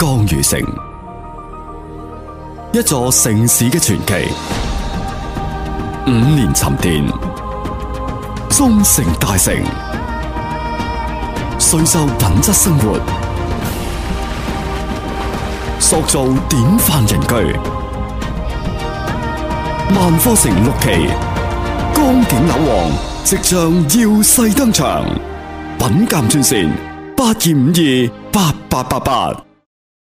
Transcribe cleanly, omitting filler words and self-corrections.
江禹城，一座城市嘅傳奇。5年沉澱，終成大成。穗秀品質生活，塑造典範人居。萬科城6期，江景樓王即將耀世登場，品鑒專線82528888。